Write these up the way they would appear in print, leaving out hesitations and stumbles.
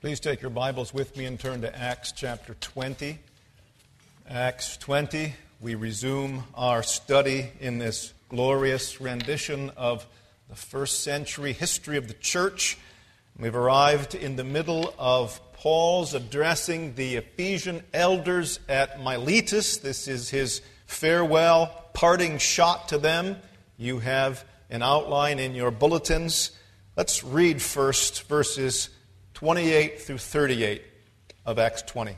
Please take your Bibles with me and turn to Acts chapter 20. Acts 20, we resume our study in this glorious rendition of the first century history of the church. We've arrived in the middle of Paul's addressing the Ephesian elders at Miletus. This is his farewell, parting shot to them. You have an outline in your bulletins. Let's read first verses 28 through 38 of Acts 20.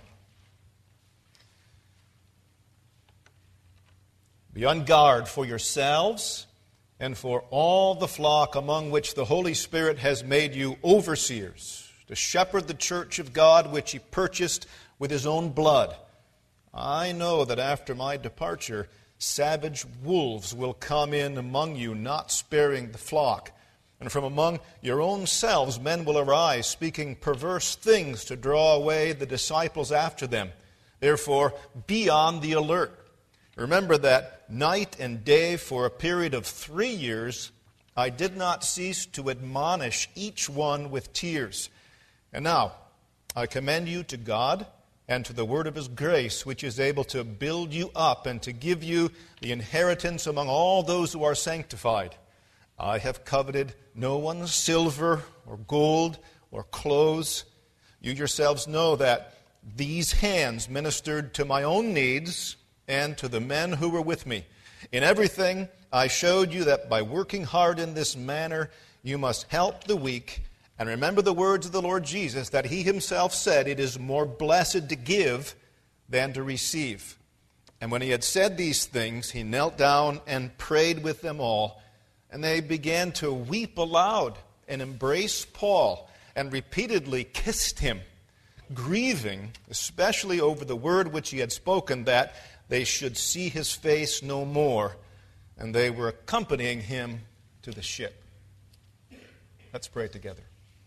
Be on guard for yourselves and for all the flock among which the Holy Spirit has made you overseers, to shepherd the church of God which He purchased with His own blood. I know that after my departure, savage wolves will come in among you, not sparing the flock. And from among your own selves men will arise, speaking perverse things to draw away the disciples after them. Therefore, be on the alert. Remember that night and day for a period of 3 years, I did not cease to admonish each one with tears. And now, I commend you to God and to the word of His grace, which is able to build you up and to give you the inheritance among all those who are sanctified. I have coveted no one's silver or gold or clothes. You yourselves know that these hands ministered to my own needs and to the men who were with me. In everything I showed you that by working hard in this manner you must help the weak, and remember the words of the Lord Jesus, that He Himself said, "It is more blessed to give than to receive." And when He had said these things, He knelt down and prayed with them all. And they began to weep aloud and embrace Paul and repeatedly kissed him, grieving especially over the word which he had spoken, that they should see his face no more. And they were accompanying him to the ship. Let's pray together.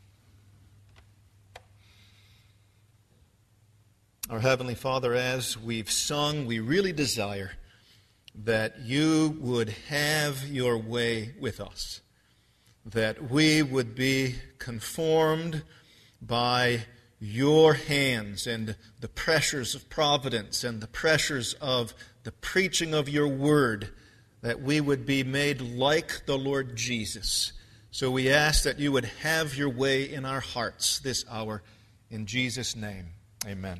Our Heavenly Father, as we've sung, we really desire that you would have your way with us, that we would be conformed by your hands and the pressures of providence and the pressures of the preaching of your word, that we would be made like the Lord Jesus. So we ask that you would have your way in our hearts this hour. In Jesus' name, amen.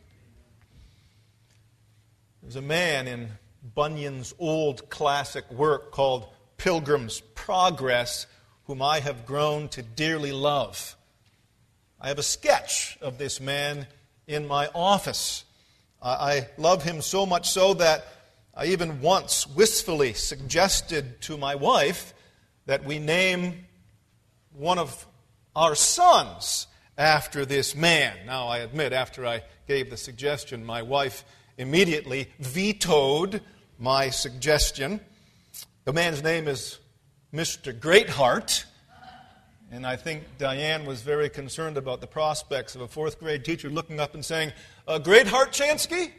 There's a man in Bunyan's old classic work called Pilgrim's Progress, whom I have grown to dearly love. I have a sketch of this man in my office. I love him so much so that I even once wistfully suggested to my wife that we name one of our sons after this man. Now, I admit, after I gave the suggestion, my wife immediately vetoed my suggestion. The man's name is Mr. Greatheart, and I think Diane was very concerned about the prospects of a fourth grade teacher looking up and saying, "Greatheart Chansky?"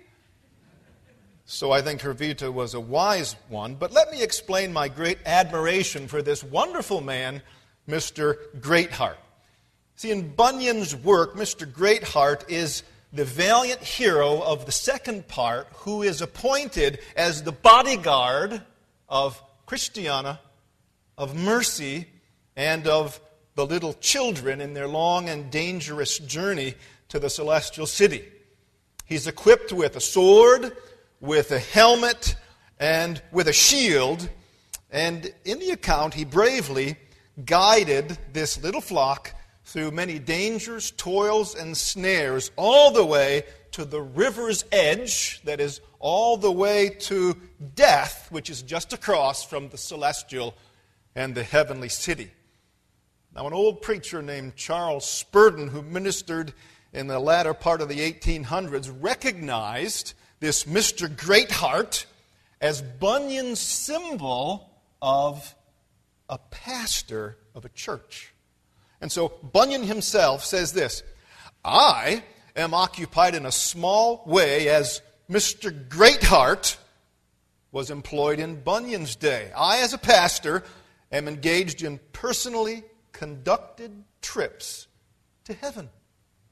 So I think her veto was a wise one. But let me explain my great admiration for this wonderful man, Mr. Greatheart. See, in Bunyan's work, Mr. Greatheart is the valiant hero of the second part, who is appointed as the bodyguard of Christiana, of Mercy, and of the little children in their long and dangerous journey to the celestial city. He's equipped with a sword, with a helmet, and with a shield. And in the account, he bravely guided this little flock through many dangers, toils, and snares, all the way to the river's edge, that is, all the way to death, which is just across from the celestial and the heavenly city. Now, an old preacher named Charles Spurgeon, who ministered in the latter part of the 1800s, recognized this Mr. Greatheart as Bunyan's symbol of a pastor of a church. And so Bunyan himself says this: "I am occupied in a small way as Mr. Greatheart was employed in Bunyan's day. I, as a pastor, am engaged in personally conducted trips to heaven."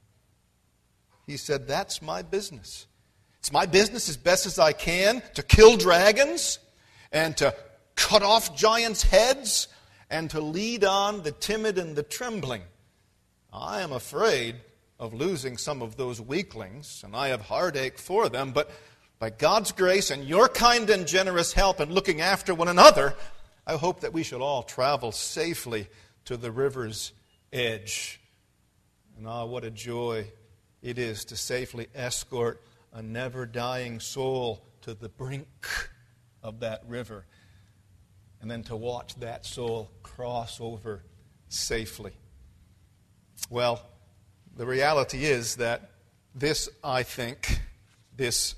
He said, that's my business. It's my business as best as I can to kill dragons and to cut off giants' heads and to lead on the timid and the trembling. I am afraid of losing some of those weaklings, and I have heartache for them, but by God's grace and your kind and generous help in looking after one another, I hope that we shall all travel safely to the river's edge. And what a joy it is to safely escort a never-dying soul to the brink of that river, and then to watch that soul cross over safely. Well, the reality is that this, I think, this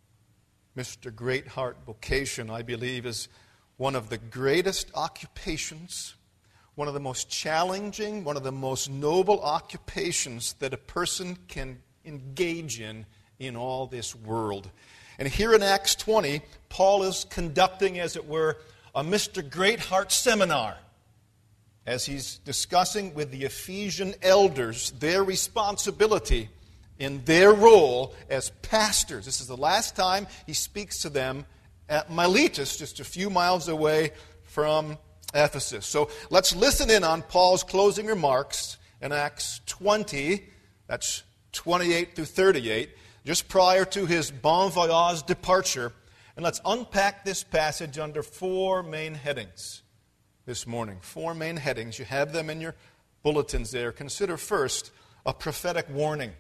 Mr. Greatheart vocation, I believe, is one of the greatest occupations, one of the most challenging, one of the most noble occupations that a person can engage in all this world. And here in Acts 20, Paul is conducting, as it were, a Mr. Greatheart seminar as he's discussing with the Ephesian elders their responsibility in their role as pastors. This is the last time he speaks to them at Miletus, just a few miles away from Ephesus. So let's listen in on Paul's closing remarks in Acts 20, that's 28 through 38, just prior to his bon voyage departure. And let's unpack this passage under four main headings this morning. Four main headings. You have them in your bulletins there. Consider first a prophetic warning.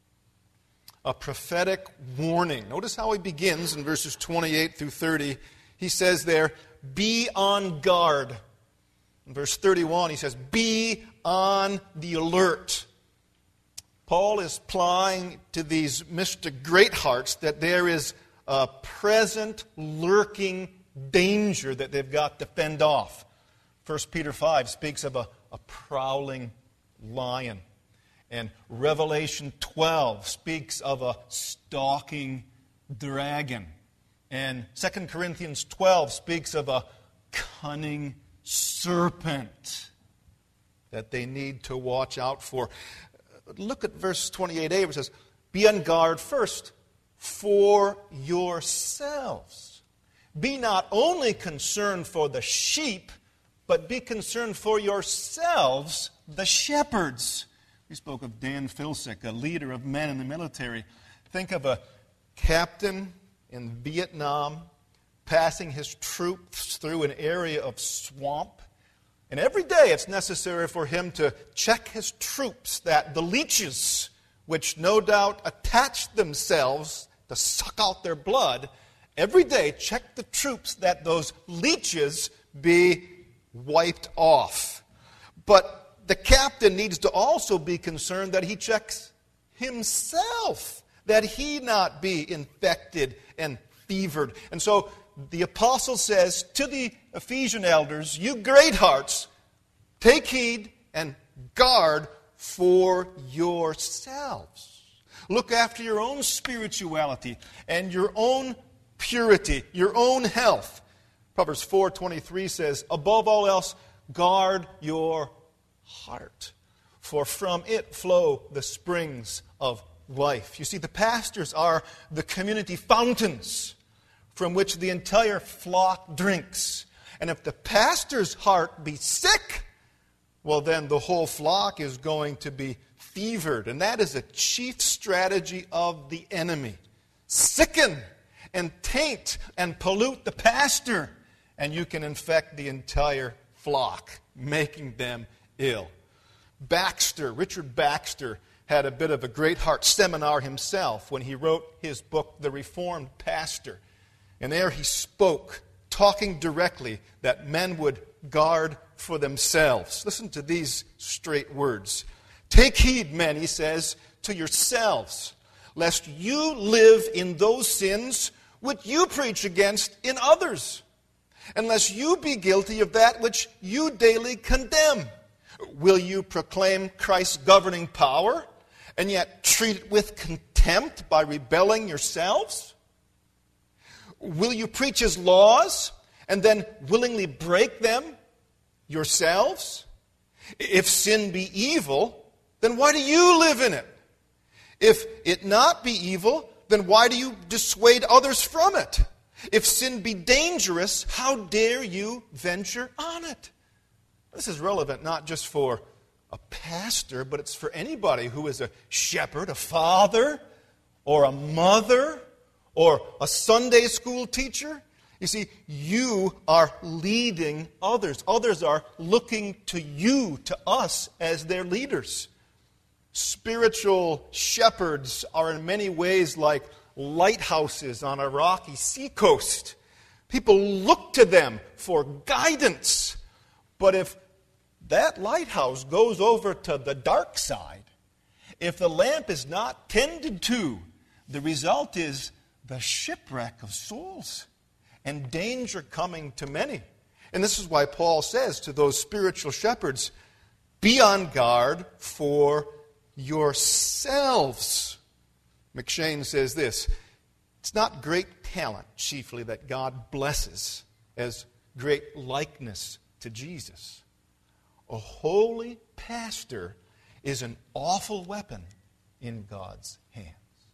A prophetic warning. Notice how he begins in verses 28 through 30. He says there, be on guard. In verse 31, he says, be on the alert. Paul is implying to these Mr. Greathearts that there is a present lurking danger that they've got to fend off. 1 Peter 5 speaks of a prowling lion. And Revelation 12 speaks of a stalking dragon. And 2 Corinthians 12 speaks of a cunning serpent that they need to watch out for. Look at verse 28a, where it says, be on guard first for yourselves. Be not only concerned for the sheep, but be concerned for yourselves, the shepherds. We spoke of Dan Filsick, a leader of men in the military. Think of a captain in Vietnam passing his troops through an area of swamp. And every day it's necessary for him to check his troops that the leeches, which no doubt attach themselves to suck out their blood, every day check the troops that those leeches be wiped off. But the captain needs to also be concerned that he checks himself, that he not be infected and fevered. And so the apostle says to the Ephesian elders, you Greathearts, take heed and guard for yourselves. Look after your own spirituality and your own purity, your own health. Proverbs 4:23 says, above all else, guard your heart, for from it flow the springs of life. You see, the pastors are the community fountains from which the entire flock drinks. And if the pastor's heart be sick, well, then the whole flock is going to be fevered. And that is a chief strategy of the enemy. Sicken and taint and pollute the pastor, and you can infect the entire flock, making them ill. Richard Baxter, had a bit of a Greatheart seminar himself when he wrote his book, The Reformed Pastor. And there he spoke, talking directly that men would guard for themselves. Listen to these straight words. Take heed, men, he says, to yourselves, lest you live in those sins which you preach against in others, unless you be guilty of that which you daily condemn. Will you proclaim Christ's governing power, and yet treat it with contempt by rebelling yourselves? Will you preach his laws, and then willingly break them yourselves? If sin be evil, then why do you live in it? If it not be evil, then why do you dissuade others from it? If sin be dangerous, how dare you venture on it? This is relevant not just for a pastor, but it's for anybody who is a shepherd, a father, or a mother, or a Sunday school teacher. You see, you are leading others. Others are looking to you, to us, as their leaders. Spiritual shepherds are in many ways like lighthouses on a rocky seacoast. People look to them for guidance. But if that lighthouse goes over to the dark side, if the lamp is not tended to, the result is the shipwreck of souls and danger coming to many. And this is why Paul says to those spiritual shepherds, be on guard for yourselves. McShane says this, it's not great talent chiefly that God blesses as great likeness to Jesus. A holy pastor is an awful weapon in God's hands.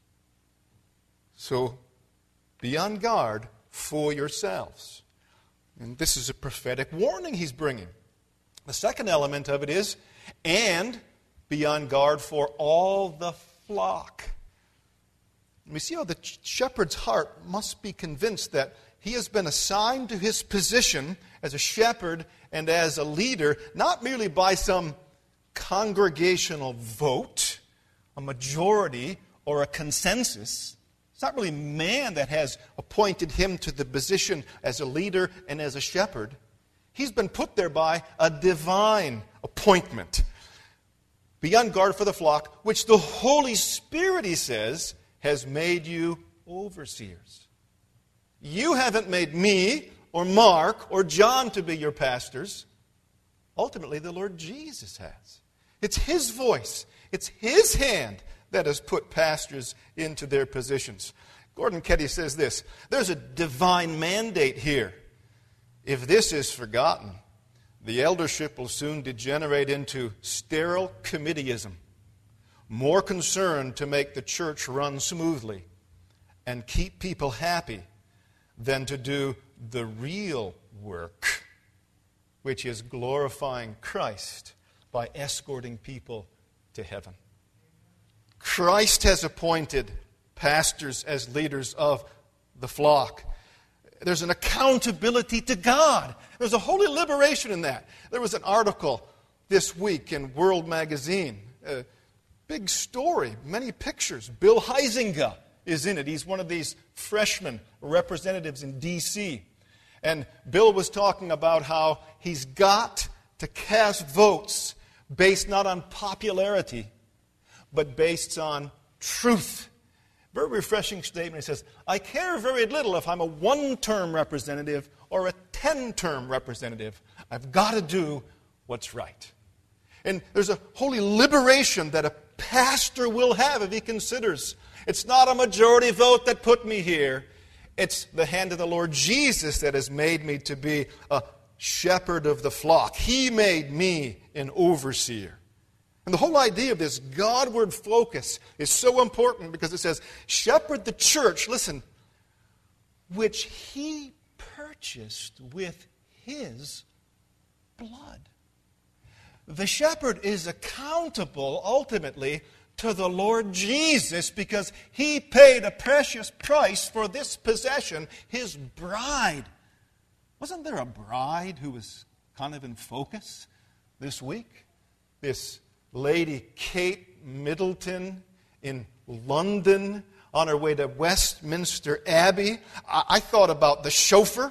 So be on guard for yourselves. And this is a prophetic warning he's bringing. The second element of it is, and be on guard for all the flock. We see how the shepherd's heart must be convinced that he has been assigned to his position as a shepherd and as a leader, not merely by some congregational vote, a majority, or a consensus. It's not really man that has appointed him to the position as a leader and as a shepherd. He's been put there by a divine appointment. Be on guard for the flock, which the Holy Spirit, he says, has made you overseers. You haven't made me or Mark or John to be your pastors. Ultimately, the Lord Jesus has. It's His voice. It's His hand that has put pastors into their positions. Gordon Ketty says this, there's a divine mandate here. If this is forgotten, the eldership will soon degenerate into sterile committeeism, more concerned to make the church run smoothly and keep people happy than to do the real work, which is glorifying Christ by escorting people to heaven. Christ has appointed pastors as leaders of the flock. There's an accountability to God. There's a holy liberation in that. There was an article this week in World Magazine. A big story, many pictures. Bill Huizenga is in it. He's one of these freshman representatives in D.C. And Bill was talking about how he's got to cast votes based not on popularity, but based on truth. Very refreshing statement. He says, I care very little if I'm a one-term representative or a 10-term representative. I've got to do what's right. And there's a holy liberation that a pastor will have if he considers it's not a majority vote that put me here. It's the hand of the Lord Jesus that has made me to be a shepherd of the flock. He made me an overseer. And the whole idea of this Godward focus is so important because it says, shepherd the church, listen, which He purchased with His blood. The shepherd is accountable ultimately to the Lord Jesus because He paid a precious price for this possession, His bride. Wasn't there a bride who was kind of in focus this week? This Lady Kate Middleton in London on her way to Westminster Abbey. I thought about the chauffeur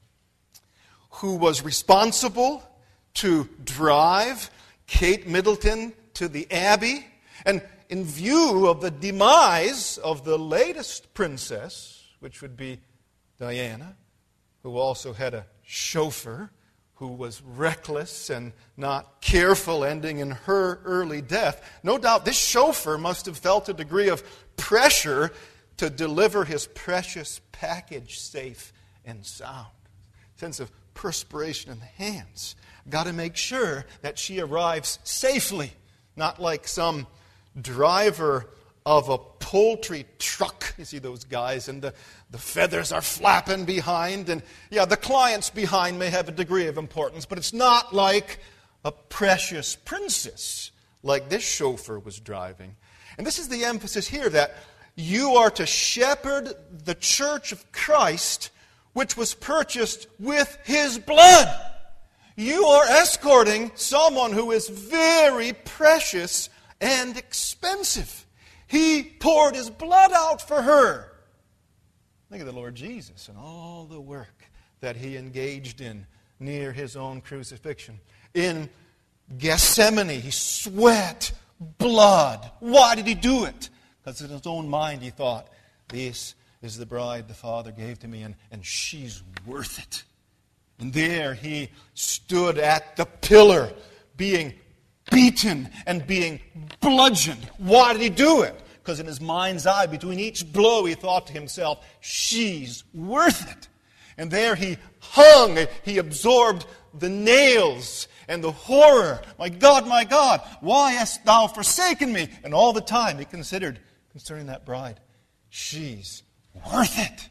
who was responsible to drive Kate Middleton to the Abbey. And in view of the demise of the latest princess, which would be Diana, who also had a chauffeur who was reckless and not careful, ending in her early death. No doubt this chauffeur must have felt a degree of pressure to deliver his precious package safe and sound. Sense of perspiration in the hands. Got to make sure that she arrives safely, not like some driver of a poultry truck. You see those guys, and the feathers are flapping behind. And yeah, the clients behind may have a degree of importance, but it's not like a precious princess like this chauffeur was driving. And this is the emphasis here, that you are to shepherd the church of Christ, which was purchased with His blood. You are escorting someone who is very precious and expensive. He poured His blood out for her. Think of the Lord Jesus and all the work that He engaged in near His own crucifixion. In Gethsemane, He sweat blood. Why did He do it? Because in His own mind He thought, this is the bride the Father gave to me, and she's worth it. And there He stood at the pillar, being beaten and being bludgeoned. Why did He do it? Because in His mind's eye, between each blow, He thought to Himself, she's worth it. And there He hung. He absorbed the nails and the horror. My God, why hast Thou forsaken me? And all the time He considered concerning that bride, she's worth it.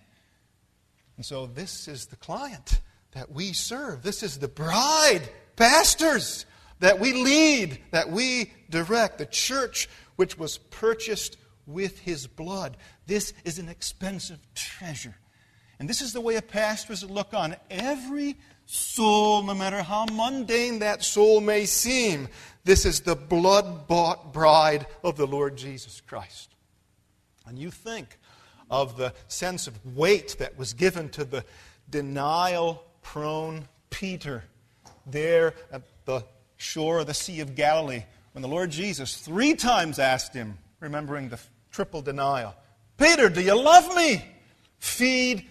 And so this is the client that we serve. This is the bride, pastors, that we lead, that we direct. The church which was purchased with His blood. This is an expensive treasure. And this is the way a pastor is to look on every soul, no matter how mundane that soul may seem. This is the blood-bought bride of the Lord Jesus Christ. And you think of the sense of weight that was given to the denial-prone Peter there at the shore of the Sea of Galilee, when the Lord Jesus 3 times asked him, remembering the triple denial, Peter, do you love me? Feed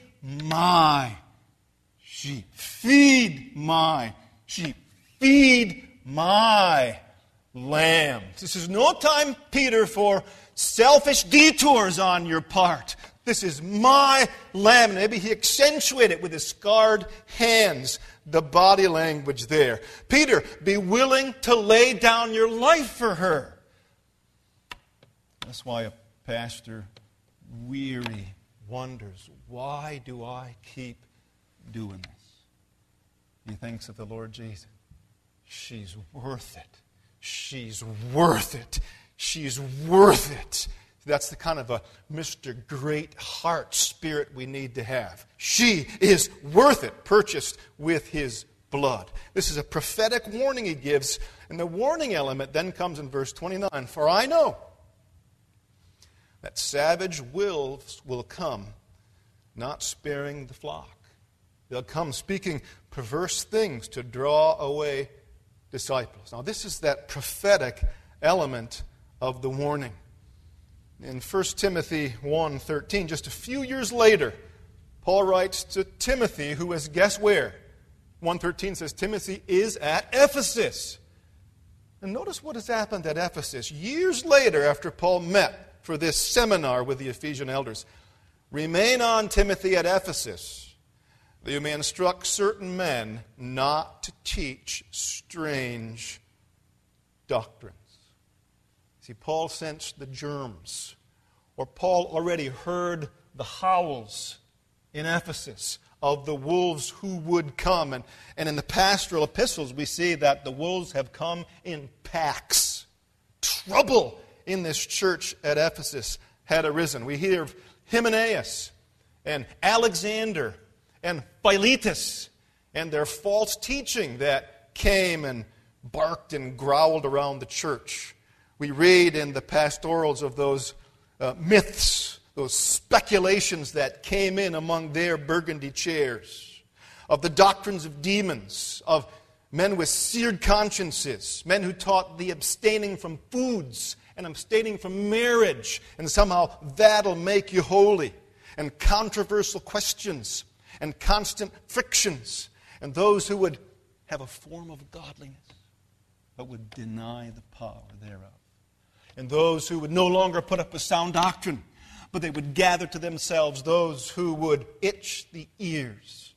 my sheep. Feed my sheep. Feed my lambs. This is no time, Peter, for selfish detours on your part. This is my lamb. Maybe he accentuated it with his scarred hands, the body language there. Peter, be willing to lay down your life for her. That's why a pastor, weary, wonders, why do I keep doing this? He thinks of the Lord Jesus. She's worth it. She's worth it. She's worth it. That's the kind of a Mr. Great Heart spirit we need to have. She is worth it, purchased with His blood. This is a prophetic warning He gives, and the warning element then comes in verse 29. For I know that savage wolves will come, not sparing the flock. They'll come speaking perverse things to draw away disciples. Now this is that prophetic element of the warning. In 1 Timothy 1:13, just a few years later, Paul writes to Timothy, who is, guess where? 1:13 says Timothy is at Ephesus. And notice what has happened at Ephesus. Years later, after Paul met for this seminar with the Ephesian elders, remain on, Timothy, at Ephesus, that you may instruct certain men not to teach strange doctrines. See, Paul sensed the germs, or Paul already heard the howls in Ephesus of the wolves who would come. And in the pastoral epistles, we see that the wolves have come in packs. Trouble in this church at Ephesus had arisen. We hear of Hymenaeus and Alexander and Philetus and their false teaching that came and barked and growled around the church. We read in the pastorals of those myths, those speculations that came in among their burgundy chairs, of the doctrines of demons, of men with seared consciences, men who taught the abstaining from foods and abstaining from marriage, and somehow that'll make you holy, and controversial questions, and constant frictions, and those who would have a form of godliness, but would deny the power thereof. And those who would no longer put up with sound doctrine, but they would gather to themselves those who would itch the ears.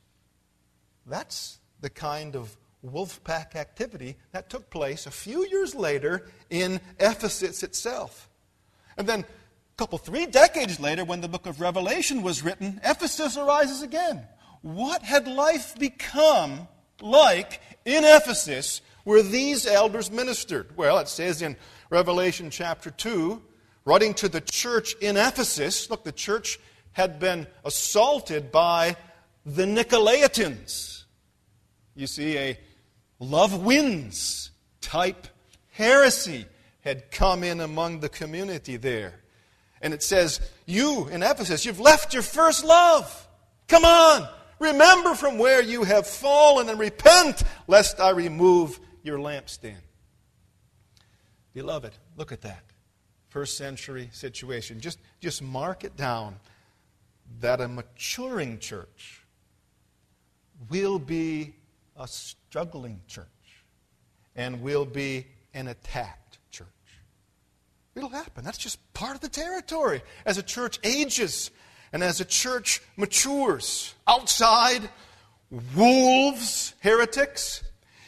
That's the kind of wolf pack activity that took place a few years later in Ephesus itself. And then 3 decades later, when the book of Revelation was written, Ephesus arises again. What had life become like in Ephesus where these elders ministered? Well, it says in Revelation chapter 2, writing to the church in Ephesus, look, the church had been assaulted by the Nicolaitans. You see, a love wins type heresy had come in among the community there. And it says, you in Ephesus, you've left your first love. Come on, remember from where you have fallen and repent, lest I remove your lampstand. Beloved, look at that. First century situation. Just mark it down that a maturing church will be a struggling church and will be an attacked church. It'll happen. That's just part of the territory. As a church ages and as a church matures, outside, wolves, heretics.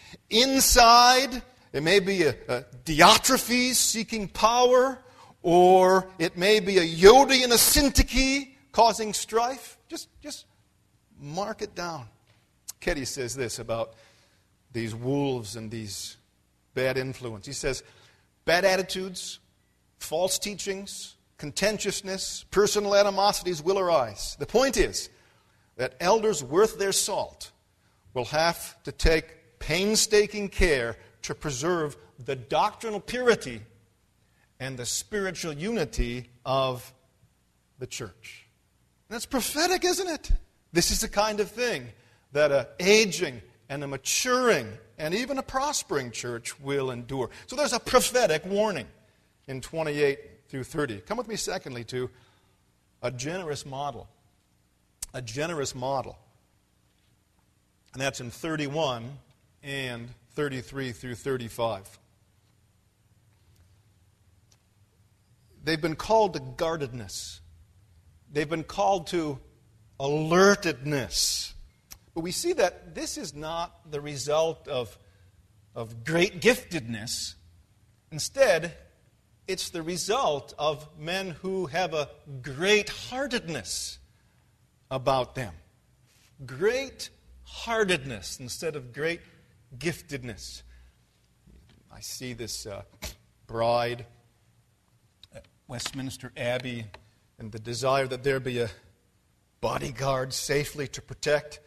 Inside, it may be a Diotrephes seeking power, or it may be a Yodi and a Syntyche causing strife. Just mark it down. Ketty says this about these wolves and these bad influence. He says, bad attitudes, false teachings, contentiousness, personal animosities will arise. The point is that elders worth their salt will have to take painstaking care to preserve the doctrinal purity and the spiritual unity of the church. And that's prophetic, isn't it? This is the kind of thing that an aging and a maturing and even a prospering church will endure. So there's a prophetic warning in 28 through 30. Come with me, secondly, to a generous model. A generous model. And that's in 31 and 33 through 35. They've been called to guardedness. They've been called to alertedness. But we see that this is not the result of great giftedness. Instead, it's the result of men who have a great-heartedness about them. Great-heartedness instead of great giftedness. I see this bride at Westminster Abbey and the desire that there be a bodyguard safely to protect.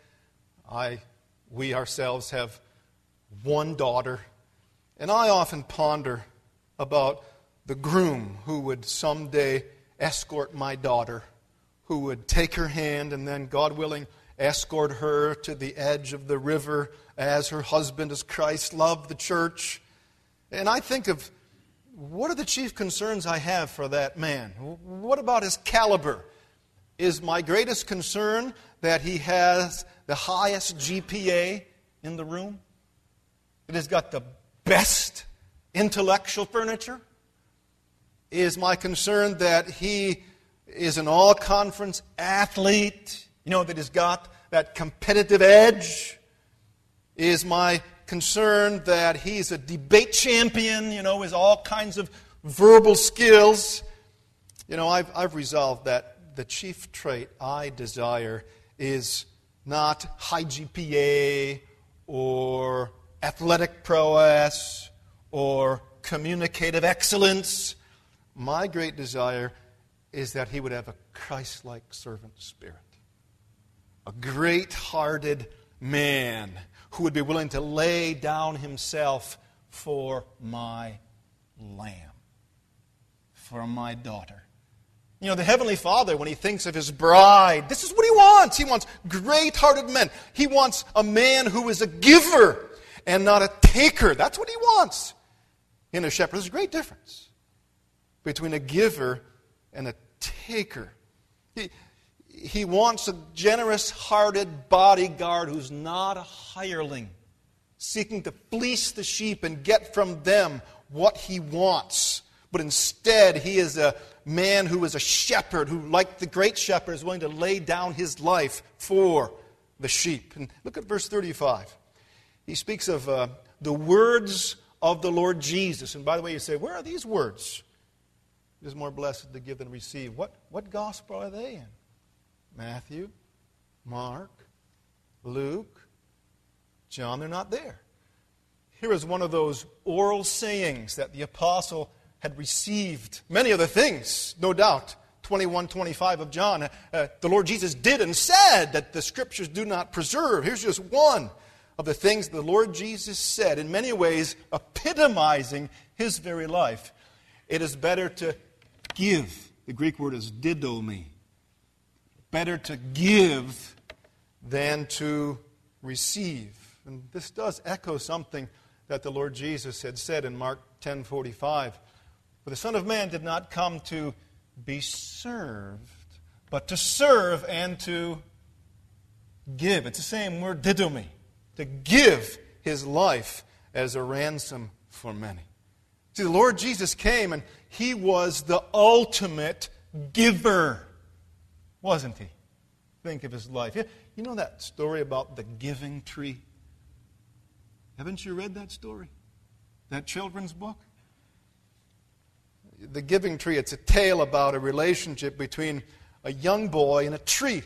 We ourselves have one daughter, and I often ponder about the groom who would someday escort my daughter, who would take her hand and then, God willing, escort her to the edge of the river as her husband, as Christ loved the church. And I think of, what are the chief concerns I have for that man? What about his caliber? Is my greatest concern that he has the highest GPA in the room? That he's got the best intellectual furniture? Is my concern that he is an all-conference athlete? That he's got that competitive edge? Is my concern that he's a debate champion, with all kinds of verbal skills? I've resolved that the chief trait I desire is not high GPA or athletic prowess or communicative excellence. My great desire is that he would have a Christ-like servant spirit. A great-hearted man who would be willing to lay down himself for my lamb, for my daughter. The Heavenly Father, when He thinks of His bride, this is what He wants. He wants great-hearted men. He wants a man who is a giver and not a taker. That's what He wants in a shepherd. There's a great difference between a giver and a taker. He wants a generous-hearted bodyguard who's not a hireling, seeking to fleece the sheep and get from them what he wants. But instead, he is a man who is a shepherd, who, like the great shepherd, is willing to lay down his life for the sheep. And look at verse 35. He speaks of the words of the Lord Jesus. And by the way, you say, where are these words? It is more blessed to give than receive. What gospel are they in? Matthew, Mark, Luke, John. They're not there. Here is one of those oral sayings that the apostle had received. Many other things, no doubt. 21:25 of John. The Lord Jesus did and said that the Scriptures do not preserve. Here's just one of the things the Lord Jesus said, in many ways epitomizing His very life. It is better to give. The Greek word is didomi. Better to give than to receive. And this does echo something that the Lord Jesus had said in Mark 10:45. For the Son of Man did not come to be served, but to serve and to give. It's the same word, didomi. To give His life as a ransom for many. See, the Lord Jesus came and He was the ultimate giver, wasn't He? Think of His life. You know that story about the giving tree? Haven't you read that story? That children's book? The giving tree, it's a tale about a relationship between a young boy and a tree.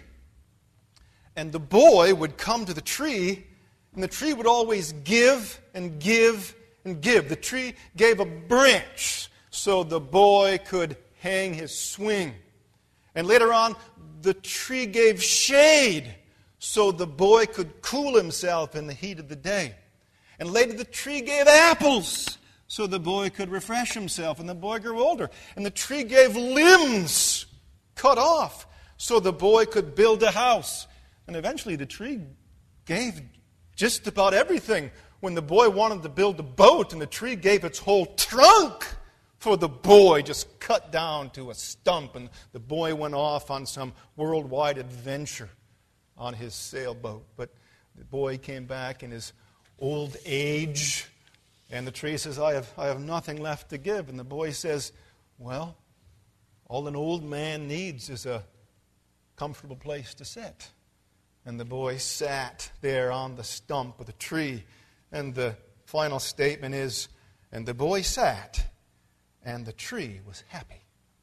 And the boy would come to the tree, and the tree would always give and give and give. The tree gave a branch so the boy could hang his swing. And later on, the tree gave shade so the boy could cool himself in the heat of the day. And later the tree gave apples so the boy could refresh himself, and the boy grew older. And the tree gave limbs cut off so the boy could build a house. And eventually the tree gave just about everything. When the boy wanted to build a boat, and the tree gave its whole trunk for the boy, just cut down to a stump, and the boy went off on some worldwide adventure on his sailboat. But the boy came back in his old age, and the tree says, I have nothing left to give. And the boy says, well, all an old man needs is a comfortable place to sit. And the boy sat there on the stump of the tree. And the final statement is, and the boy sat, and the tree was happy.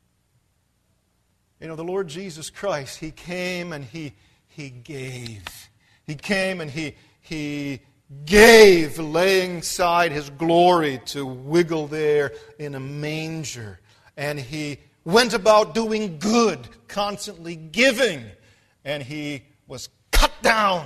You know, the Lord Jesus Christ, He came and He gave. He came and He gave, laying aside His glory to wiggle there in a manger. And He went about doing good, constantly giving. And He was cut down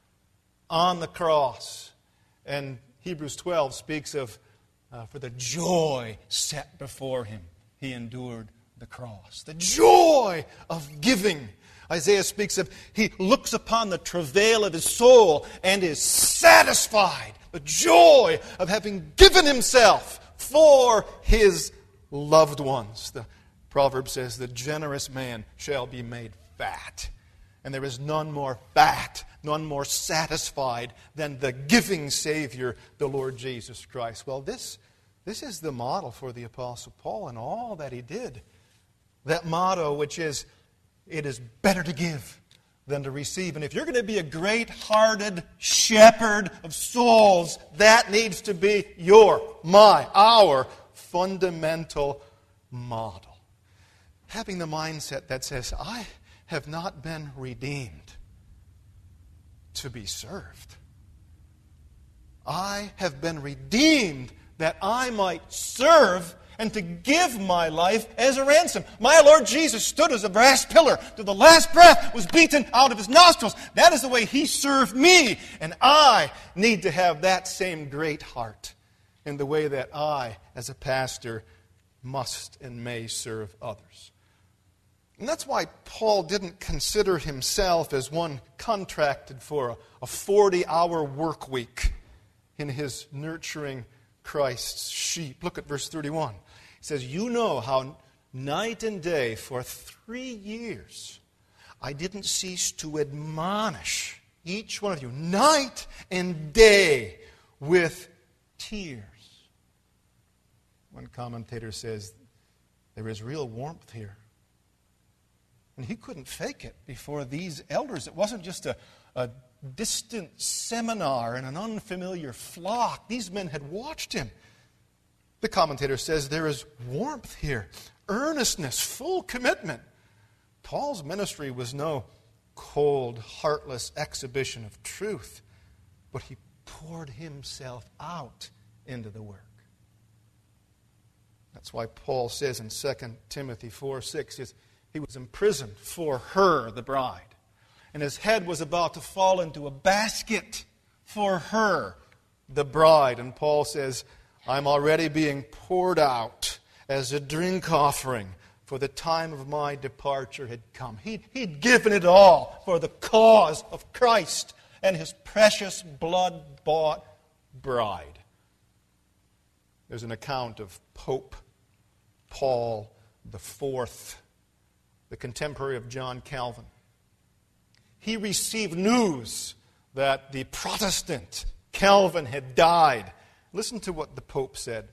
on the cross. And Hebrews 12 speaks of, for the joy set before Him, He endured the cross. The joy of giving. Isaiah speaks of, He looks upon the travail of His soul and is satisfied. The joy of having given Himself for His loved ones. The proverb says, the generous man shall be made fat. And there is none more fat, none more satisfied than the giving Savior, the Lord Jesus Christ. Well, this is the model for the Apostle Paul and all that he did. That motto, which is, it is better to give than to receive. And if you're going to be a great-hearted shepherd of souls, that needs to be our fundamental model. Having the mindset that says, I have not been redeemed to be served. I have been redeemed that I might serve and to give my life as a ransom. My Lord Jesus stood as a brass pillar till the last breath was beaten out of His nostrils. That is the way He served me. And I need to have that same great heart in the way that I, as a pastor, must and may serve others. And that's why Paul didn't consider himself as one contracted for a 40-hour work week in his nurturing Christ's sheep. Look at verse 31. He says, you know how night and day for 3 years I didn't cease to admonish each one of you, night and day, with tears. One commentator says, there is real warmth here. And he couldn't fake it before these elders. It wasn't just a distant seminar in an unfamiliar flock. These men had watched him The commentator says there is warmth here, earnestness, full commitment. Paul's ministry was no cold, heartless exhibition of truth, but he poured himself out into the work. That's why Paul says in 2 Timothy 4:6, he was imprisoned for her, the bride, and his head was about to fall into a basket for her, the bride. And Paul says, I'm already being poured out as a drink offering, for the time of my departure had come. He'd given it all for the cause of Christ and his precious blood-bought bride. There's an account of Pope Paul IV, the contemporary of John Calvin. He received news that the Protestant Calvin had died. Listen to what the Pope said.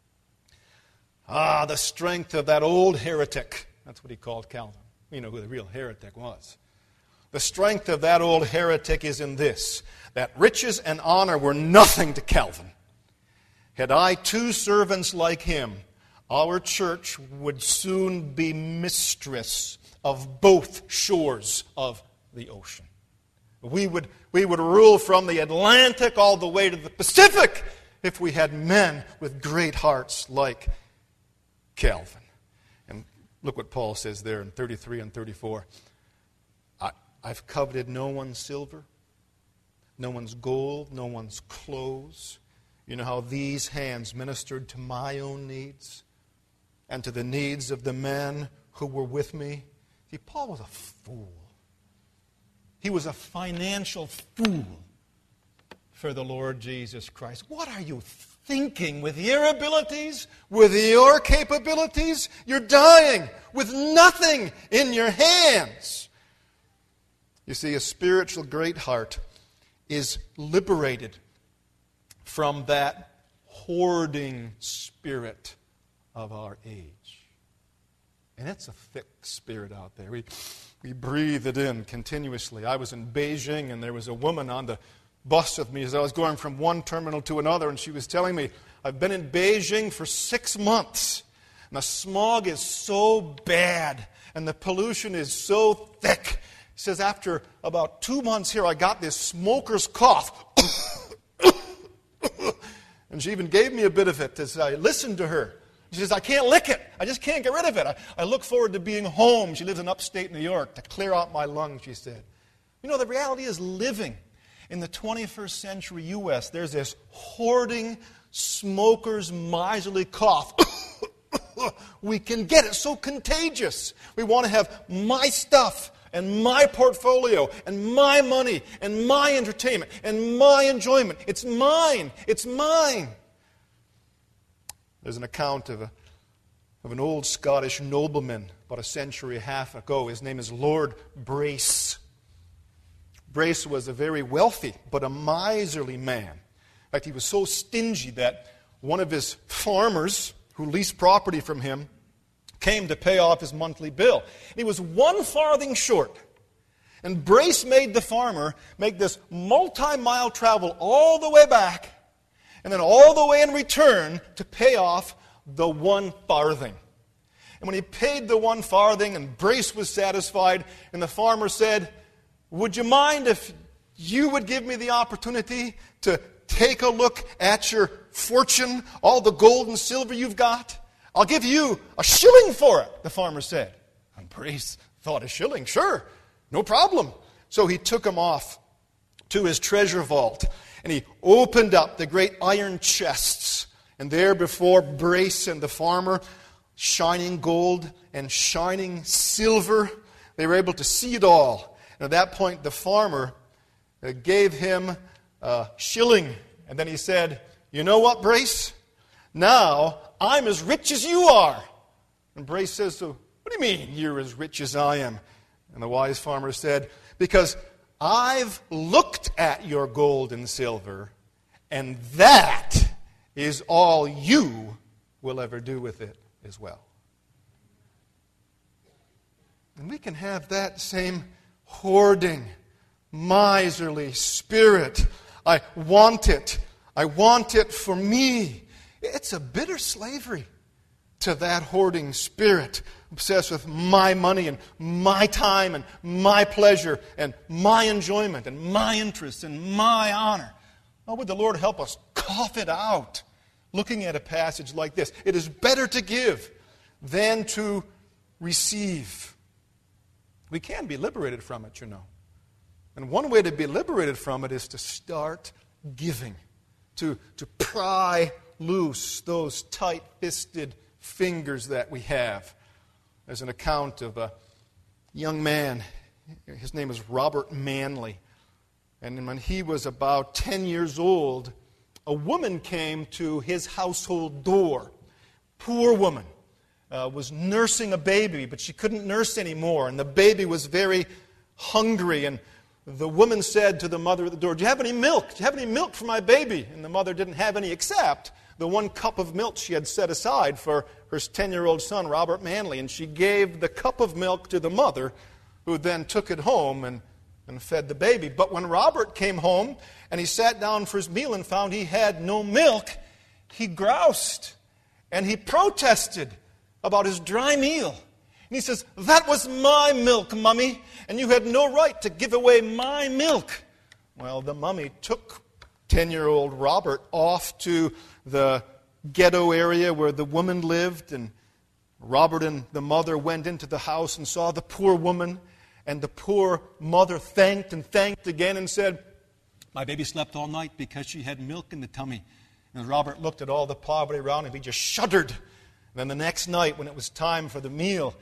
The strength of that old heretic. That's what he called Calvin. You know who the real heretic was. The strength of that old heretic is in this, that riches and honor were nothing to Calvin. Had I 2 servants like him, our church would soon be mistress of both shores of the ocean. We would rule from the Atlantic all the way to the Pacific if we had men with great hearts like Calvin. And look what Paul says there in 33 and 34. I've coveted no one's silver, no one's gold, no one's clothes. You know how these hands ministered to my own needs and to the needs of the men who were with me. See, Paul was a fool. He was a financial fool for the Lord Jesus Christ. What are you thinking with your abilities, with your capabilities? You're dying with nothing in your hands. You see, a spiritual great heart is liberated from that hoarding spirit of our age. And it's a thick spirit out there. We breathe it in continuously. I was in Beijing, and there was a woman on the bus with me as I was going from one terminal to another, and she was telling me, I've been in Beijing for 6 months, and the smog is so bad, and the pollution is so thick. She says, after about 2 months here, I got this smoker's cough. And she even gave me a bit of it as I listened to her. She says, I can't lick it. I just can't get rid of it. I look forward to being home. She lives in upstate New York, to clear out my lungs, she said. You know, the reality is living in the 21st century U.S., there's this hoarding, smoker's miserly cough. We can get it so contagious. We want to have my stuff and my portfolio and my money and my entertainment and my enjoyment. It's mine. It's mine. There's an account of an old Scottish nobleman about a century and a half ago. His name is Lord Brace. Brace was a very wealthy but a miserly man. In fact, he was so stingy that one of his farmers who leased property from him came to pay off his monthly bill. He was 1 farthing short. And Brace made the farmer make this multi-mile travel all the way back and then all the way in return to pay off the 1 farthing. And when he paid the 1 farthing and Brace was satisfied, and the farmer said, would you mind if you would give me the opportunity to take a look at your fortune, all the gold and silver you've got? I'll give you a shilling for it, the farmer said. And Brace thought, a shilling? Sure, no problem. So he took him off to his treasure vault, and he opened up the great iron chests. And there before Brace and the farmer, shining gold and shining silver, they were able to see it all. And at that point, the farmer gave him a shilling. And then he said, you know what, Brace? Now I'm as rich as you are. And Brace says, so what do you mean you're as rich as I am? And the wise farmer said, because I've looked at your gold and silver, and that is all you will ever do with it as well. And we can have that same hoarding, miserly spirit. I want it. I want it for me. It's a bitter slavery to that hoarding spirit, obsessed with my money and my time and my pleasure and my enjoyment and my interests and my honor. Oh, would the Lord help us cough it out looking at a passage like this. It is better to give than to receive. We can be liberated from it, you know. And one way to be liberated from it is to start giving, to pry loose those tight-fisted fingers that we have. There's an account of a young man. His name is Robert Manley. And when he was about 10 years old, a woman came to his household door. Poor woman. Was nursing a baby, but she couldn't nurse anymore. And the baby was very hungry. And the woman said to the mother at the door, "Do you have any milk? Do you have any milk for my baby?" And the mother didn't have any except the 1 cup of milk she had set aside for her 10-year-old son, Robert Manley. And she gave the cup of milk to the mother, who then took it home and fed the baby. But when Robert came home and he sat down for his meal and found he had no milk, he groused and he protested about his dry meal. And he says, "That was my milk, Mummy, and you had no right to give away my milk." Well, the mummy took 10-year-old Robert off to the ghetto area where the woman lived, and Robert and the mother went into the house and saw the poor woman, and the poor mother thanked and thanked again and said, "My baby slept all night because she had milk in the tummy." And Robert looked at all the poverty around him. He just shuddered. And then the next night, when it was time for the meal,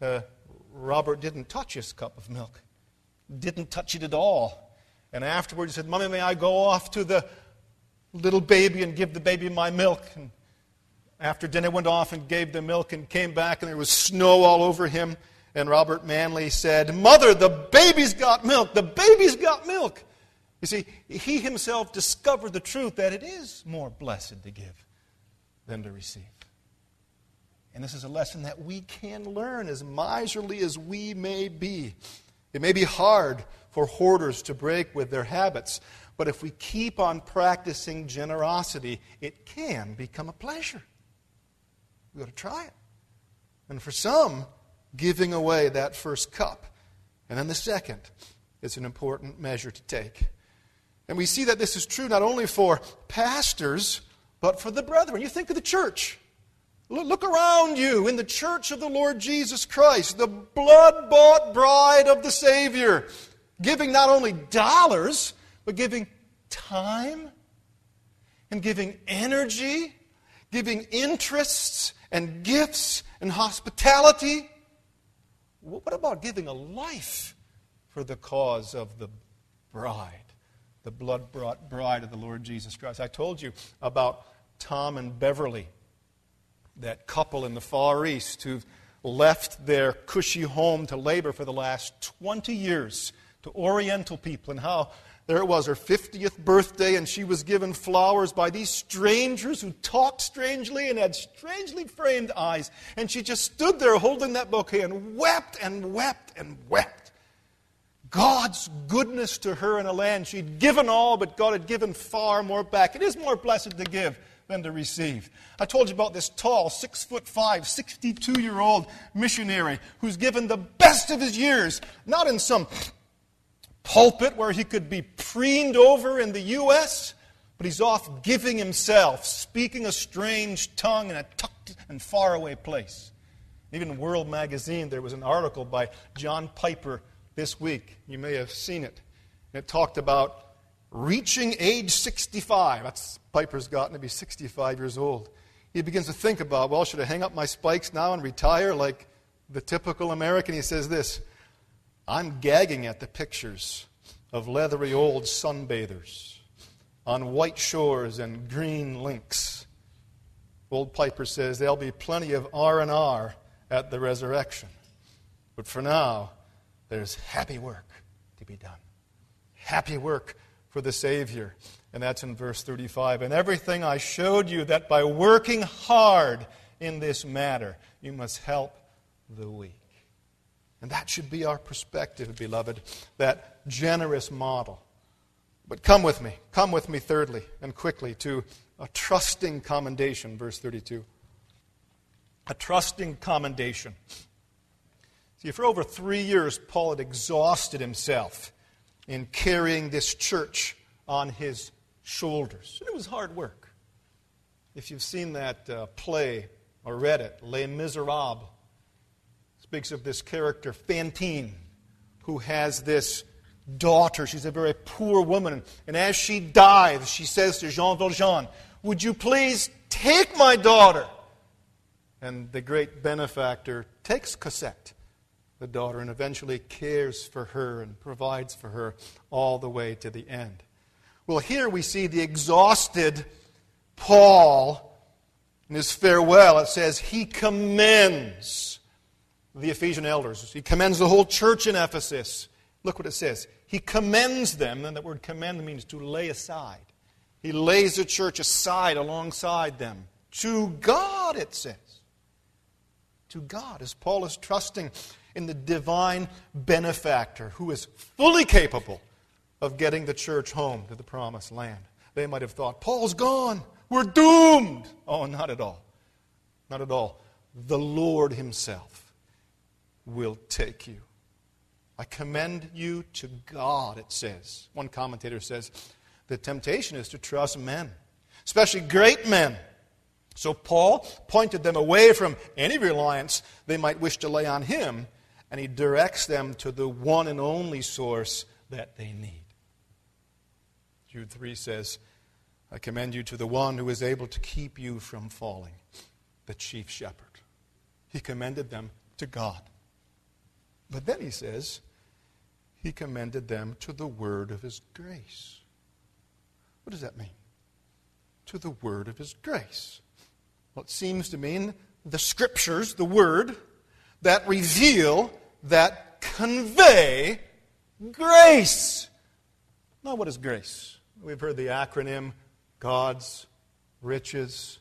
Robert didn't touch his cup of milk. Didn't touch it at all. And afterwards he said, "Mommy, may I go off to the little baby and give the baby my milk?" And after dinner went off and gave the milk and came back, and there was snow all over him. And Robert Manley said, "Mother, the baby's got milk. The baby's got milk." You see, he himself discovered the truth that it is more blessed to give than to receive. And this is a lesson that we can learn, as miserly as we may be. It may be hard for hoarders to break with their habits, but if we keep on practicing generosity, it can become a pleasure. We've got to try it. And for some, giving away that first cup, and then the second, is an important measure to take. And we see that this is true not only for pastors, but for the brethren. You think of the church. Look around you in the church of the Lord Jesus Christ, the blood-bought bride of the Savior, giving not only dollars, but giving time and giving energy, giving interests and gifts and hospitality. What about giving a life for the cause of the bride, the blood-bought bride of the Lord Jesus Christ? I told you about Tom and Beverly, that couple in the Far East who left their cushy home to labor for the last 20 years to Oriental people, and how there it was, her 50th birthday, and she was given flowers by these strangers who talked strangely and had strangely framed eyes. And she just stood there holding that bouquet and wept and wept and wept. God's goodness to her in a land she'd given all, but God had given far more back. It is more blessed to give than to receive. I told you about this tall, 6'5", 62-year-old missionary who's given the best of his years, not in some pulpit where he could be preened over in the U.S., but he's off giving himself, speaking a strange tongue in a tucked and faraway place. Even in World Magazine, there was an article by John Piper this week. You may have seen it. And it talked about reaching age 65. That's Piper's gotten to be 65 years old. He begins to think about, well, should I hang up my spikes now and retire like the typical American? He says this, "I'm gagging at the pictures of leathery old sunbathers on white shores and green links." Old Piper says there'll be plenty of R&R at the resurrection. But for now, there's happy work to be done. Happy work for the Savior. And that's in verse 35. "And everything I showed you, that by working hard in this matter, you must help the weak." And that should be our perspective, beloved, that generous model. But come with me thirdly and quickly to a trusting commendation, verse 32. A trusting commendation. See, for over 3 years, Paul had exhausted himself in carrying this church on his shoulders. And it was hard work. If you've seen that play or read it, Les Miserables, it speaks of this character, Fantine, who has this daughter. She's a very poor woman. And as she dies, she says to Jean Valjean, "Would you please take my daughter?" And the great benefactor takes Cosette, the daughter, and eventually cares for her and provides for her all the way to the end. Well, here we see the exhausted Paul in his farewell. It says he commends the Ephesian elders. He commends the whole church in Ephesus. Look what it says. He commends them, and that word commend means to lay aside. He lays the church aside alongside them. To God, it says. To God, as Paul is trusting in the divine benefactor who is fully capable of getting the church home to the promised land. They might have thought, Paul's gone. We're doomed. Oh, not at all. Not at all. The Lord himself will take you. I commend you to God, it says. One commentator says, the temptation is to trust men, especially great men. So Paul pointed them away from any reliance they might wish to lay on him, and he directs them to the one and only source that they need. Jude 3 says, I commend you to the one who is able to keep you from falling, the chief shepherd. He commended them to God. But then he says, he commended them to the word of his grace. What does that mean? To the word of his grace. Well, it seems to mean the scriptures, the word, that reveal, that convey grace. Now, what is grace? We've heard the acronym God's riches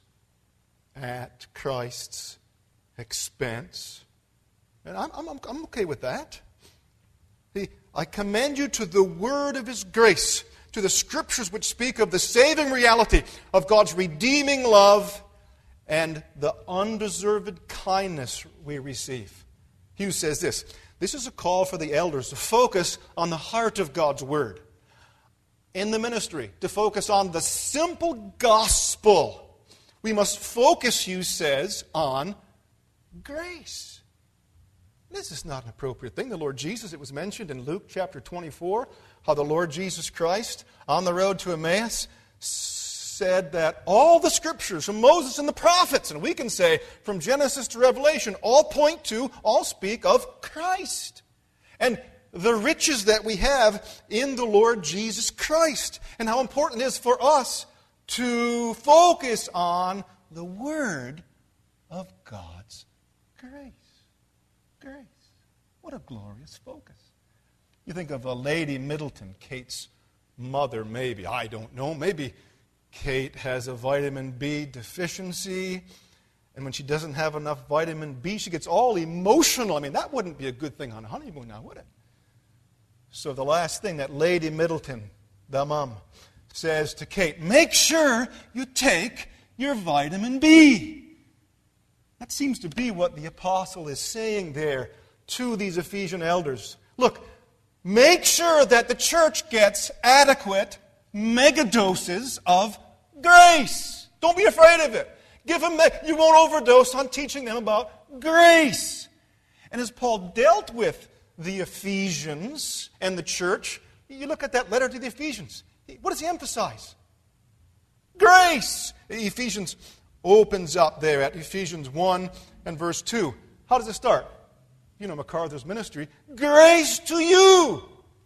at Christ's expense. And I'm okay with that. I commend you to the word of his grace, to the scriptures which speak of the saving reality of God's redeeming love and the undeserved kindness we receive. Hughes says this is a call for the elders to focus on the heart of God's word in the ministry, to focus on the simple gospel. We must focus, Hughes says, on grace. This is not an appropriate thing. The Lord Jesus, it was mentioned in Luke chapter 24, how the Lord Jesus Christ, on the road to Emmaus, said that all the scriptures from Moses and the prophets, and we can say from Genesis to Revelation, all point to, all speak of Christ. And the riches that we have in the Lord Jesus Christ. And how important it is for us to focus on the word of God's grace. Grace. What a glorious focus. You think of a Lady Middleton, Kate's mother, maybe. I don't know. Maybe Kate has a vitamin B deficiency, and when she doesn't have enough vitamin B, she gets all emotional. I mean, that wouldn't be a good thing on a honeymoon now, would it? So the last thing that Lady Middleton, the mom, says to Kate, make sure you take your vitamin B. That seems to be what the apostle is saying there to these Ephesian elders. Look, make sure that the church gets adequate megadoses of grace. Don't be afraid of it. You won't overdose on teaching them about grace. And as Paul dealt with the Ephesians and the church, you look at that letter to the Ephesians. What does he emphasize? Grace. Ephesians opens up there at Ephesians 1 and verse 2. How does it start? You know MacArthur's ministry. Grace to you,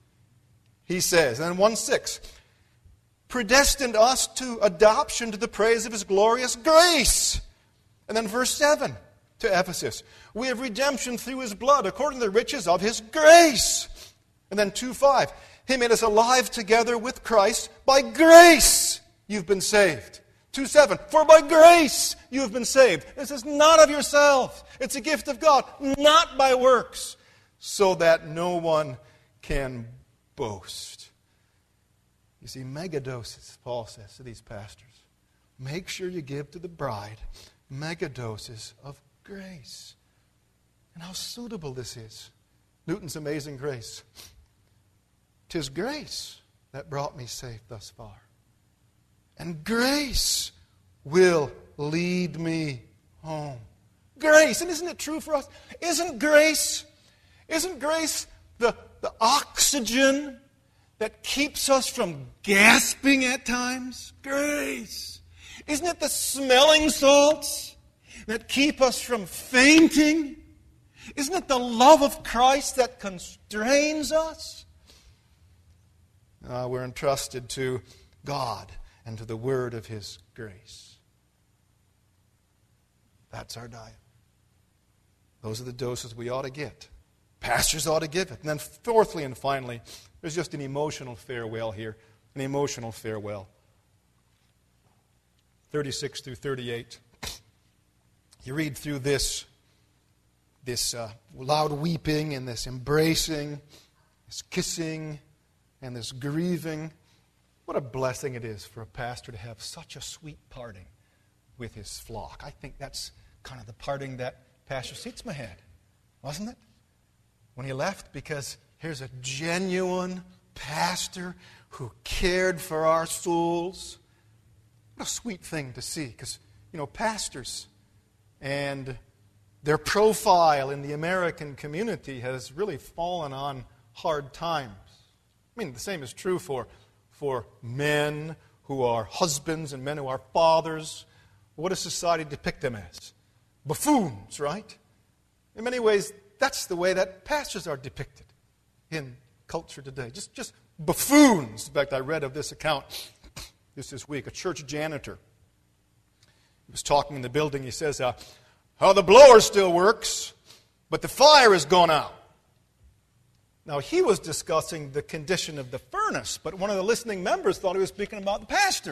he says. And then 1:6. Predestined us to adoption to the praise of his glorious grace. And then verse 7 to Ephesus. We have redemption through his blood according to the riches of his grace. And then 2:5. He made us alive together with Christ. By grace you've been saved. 2:7, for by grace you have been saved. This is not of yourself. It's a gift of God, not by works, so that no one can boast. You see, megadoses, Paul says to these pastors. make sure you give to the bride mega doses of grace. And how suitable this is. Newton's Amazing Grace. 'Tis grace that brought me safe thus far. And grace will lead me home. Grace. And isn't it true for us? Isn't grace the oxygen that keeps us from gasping at times? Grace. Isn't it the smelling salts that keep us from fainting? Isn't it the love of Christ that constrains us? We're entrusted to God and to the word of His grace. That's our diet. Those are the doses we ought to get. Pastors ought to give it. And then fourthly and finally, there's just an emotional farewell here. An emotional farewell. 36 through 38. You read through this loud weeping and this embracing, this kissing and this grieving. What a blessing it is for a pastor to have such a sweet parting with his flock. I think that's kind of the parting that Pastor Seatsma had, wasn't it? When he left, because here's a genuine pastor who cared for our souls. What a sweet thing to see, because, pastors and their profile in the American community has really fallen on hard times. I mean, the same is true for men who are husbands and men who are fathers. What does society depict them as? Buffoons, right? In many ways, that's the way that pastors are depicted in culture today. Just buffoons. In fact, I read of this account this week. A church janitor. He was talking in the building. He says, how the blower still works, but the fire has gone out. Now, he was discussing the condition of the furnace, but one of the listening members thought he was speaking about the pastor.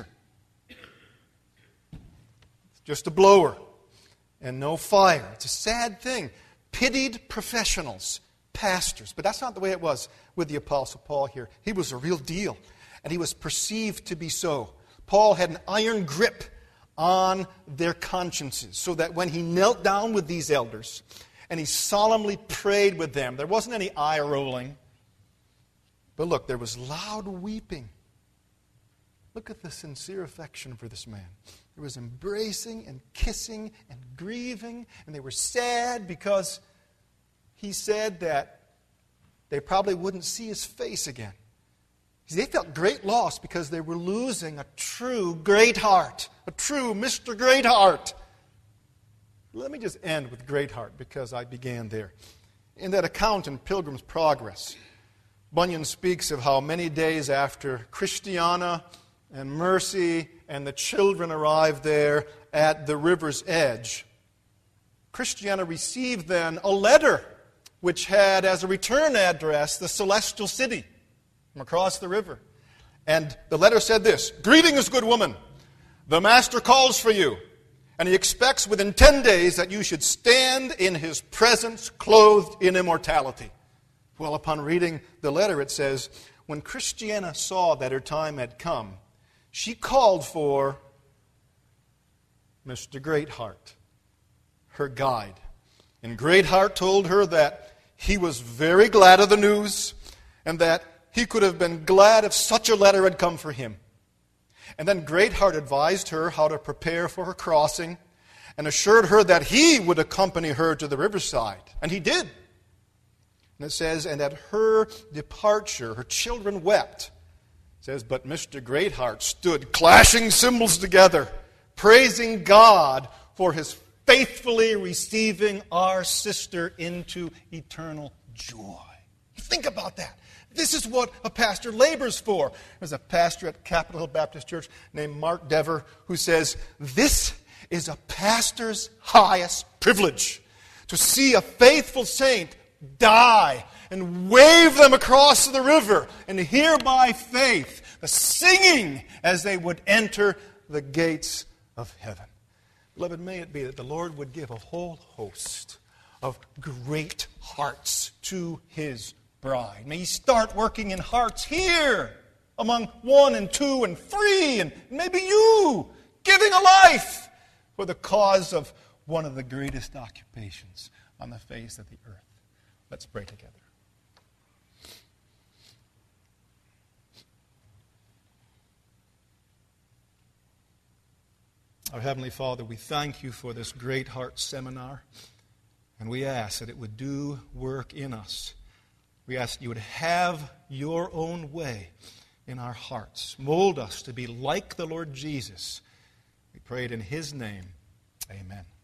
It's just a blower and no fire. It's a sad thing. Pitied professionals, pastors. But that's not the way it was with the Apostle Paul here. He was a real deal, and he was perceived to be so. Paul had an iron grip on their consciences, so that when he knelt down with these elders and he solemnly prayed with them, there wasn't any eye rolling. But look, there was loud weeping. Look at the sincere affection for this man. There was embracing and kissing and grieving, and they were sad because he said that they probably wouldn't see his face again. They felt great loss because they were losing a true Greatheart, a true Mr. Greatheart. Let me just end with Greatheart because I began there. In that account in Pilgrim's Progress, Bunyan speaks of how many days after Christiana and Mercy and the children arrived there at the river's edge, Christiana received then a letter which had as a return address the celestial city from across the river. And the letter said this: "Greetings, good woman. The Master calls for you, and he expects within 10 days that you should stand in his presence clothed in immortality." Well, upon reading the letter, it says, when Christiana saw that her time had come, she called for Mr. Greatheart, her guide. And Greatheart told her that he was very glad of the news and that he could have been glad if such a letter had come for him. And then Greatheart advised her how to prepare for her crossing and assured her that he would accompany her to the riverside. And he did. And it says, and at her departure, her children wept. It says, but Mr. Greatheart stood clashing cymbals together, praising God for his faithfully receiving our sister into eternal joy. Think about that. This is what a pastor labors for. There's a pastor at Capitol Hill Baptist Church named Mark Dever who says, this is a pastor's highest privilege, to see a faithful saint die and wave them across the river and hear by faith the singing as they would enter the gates of heaven. Beloved, may it be that the Lord would give a whole host of great hearts to his bride. May he start working in hearts here among 1 and 2 and 3, and maybe you giving a life for the cause of one of the greatest occupations on the face of the earth. Let's pray together. Our Heavenly Father, we thank you for this Great Heart Seminar, and we ask that it would do work in us. We ask that you would have your own way in our hearts. Mold us to be like the Lord Jesus. We pray it in his name. Amen.